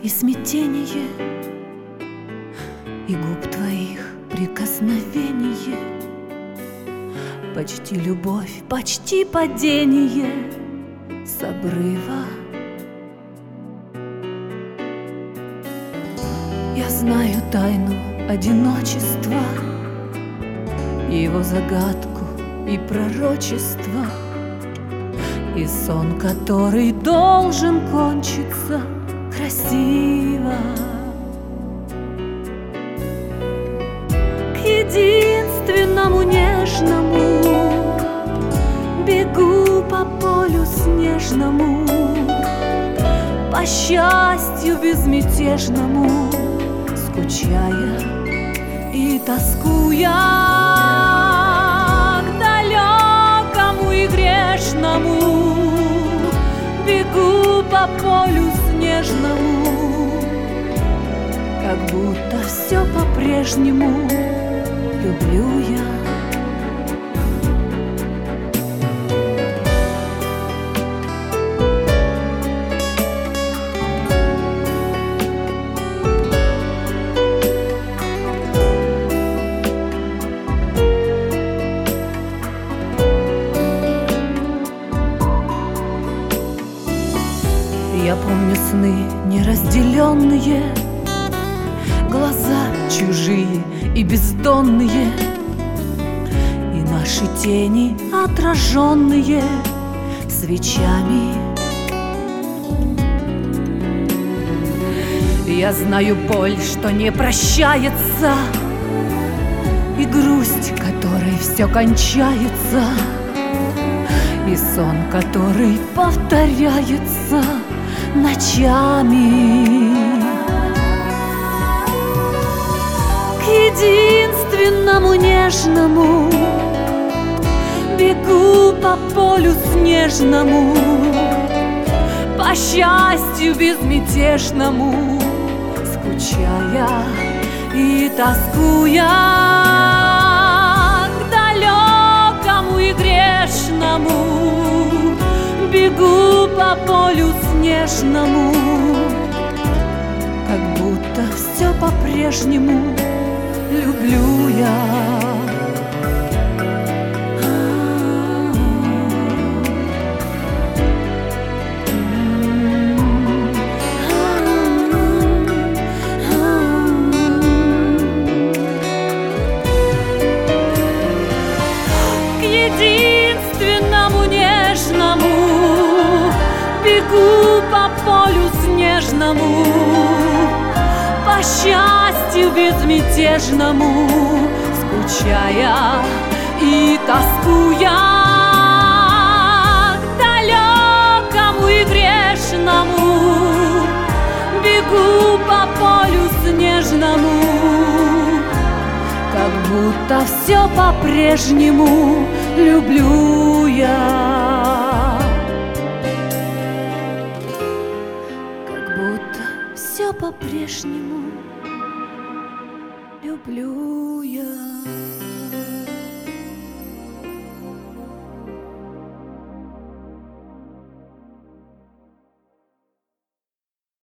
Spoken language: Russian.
и смятение, и губ твоих прикосновение, почти любовь, почти падение с обрыва. Я знаю тайну одиночества, его загадку и пророчество, и сон, который должен кончиться красиво. К единственному нежному бегу по полю снежному, по счастью безмятежному, скучая и тоскуя. К далекому и грешному бегу по полю снежному, как будто все по-прежнему люблю я. Я помню сны неразделенные, глаза чужие и бездонные, и наши тени отраженные свечами. Я знаю боль, что не прощается, и грусть, которой все кончается, и сон, который повторяется ночами. К единственному нежному бегу по полю снежному, по счастью безмятежному, скучая и тоскуя. К далекому и грешному бегу по полю снежному, как будто все по-прежнему люблю я. К единственному нежному бегу по полю снежному, по счастью безмятежному, скучая и тоскуя. К далекому и грешному бегу по полю снежному, как будто все по-прежнему люблю я. Все по-прежнему люблю я.